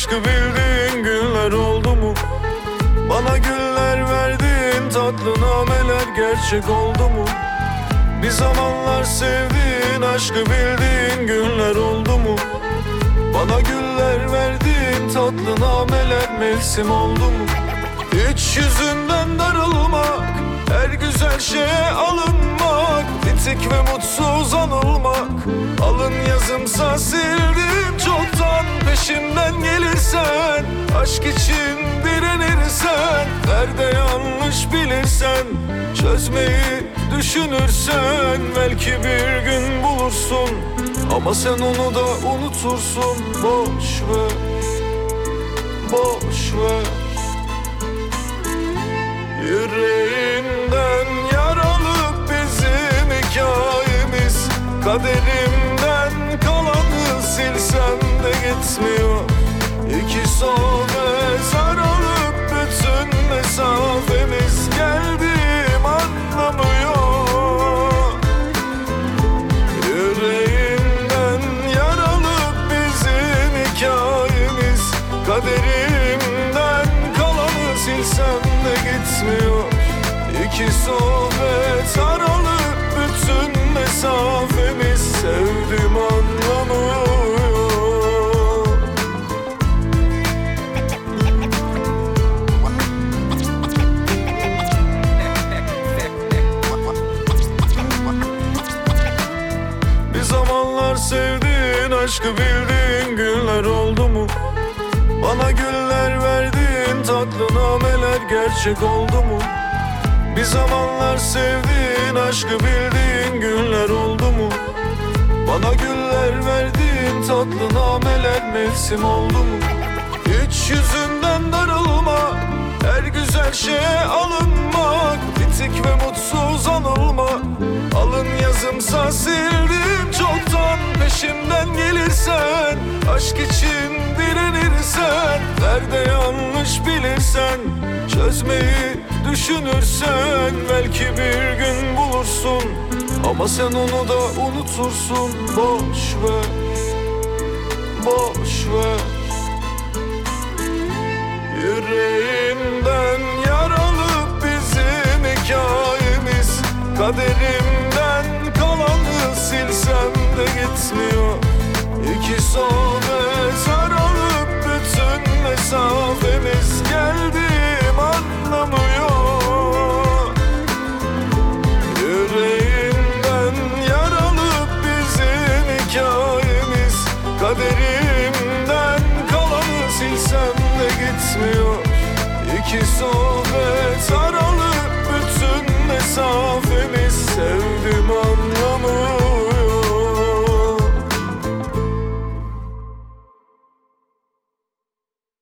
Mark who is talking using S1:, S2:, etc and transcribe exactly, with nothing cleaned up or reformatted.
S1: aşkı bildiğin günler oldu mu? Bana güller verdiğin tatlı nameler gerçek oldu mu? Bir zamanlar sevdiğin aşkı bildiğin günler oldu mu? Bana güller verdiğin tatlı nameler mevsim oldu mu? Hiç yüzünden darılmak, her güzel şeye alınmak, bitik ve mutsuz anılmak. Alın yazımsa sildim çoktan, peşimden gelirsen, aşk için direnirsen, nerede yanlış bilirsen, çözmeyi düşünürsen, belki bir gün bulursun, ama sen onu da unutursun. Boş ver, boş ver. Yüreğinden yaralı bizim hikayemiz, kaderimden kalanı silsem de gitmiyor. İki sohbet aralık bütün mesafemiz, geldiğim anlamıyor. Yüreğinden yaralı bizim hikayemiz, kaderimden kalanı silsem de gitmiyor. İki sohbet aralık bütün mesafemiz, sevdim anlamıyor. Bir zamanlar sevdiğin aşkı bildiğin günler oldu mu? Bana güller verdiğin tatlı nameler gerçek oldu mu? Bir zamanlar sevdiğin aşkı bildiğin günler oldu mu? Bana güller verdiğin tatlı nameler mevsim oldu mu? Hiç yüzünden darılmak, her güzel şeye alınmak, bitik ve mutsuz anılmak. Alın yazımsa sildim çoktan, peşimden gelirsen, aşk için direnirsen, nerede yanlış bilirsen, çözmeyi düşünürsen, belki bir gün bulursun, ama sen onu da unutursun. Boş ver, boş ver. Yüreğinden yaralı bizim hikayemiz, kaderimden kalanı silsem de gitmiyor. İki sohbet aralık bütün mesafemiz, geldiğim anlamıyor. Yüreğinden yaralı bizim hikayemiz, kaderimden kalanı silsem de gitmiyor. İki sohbet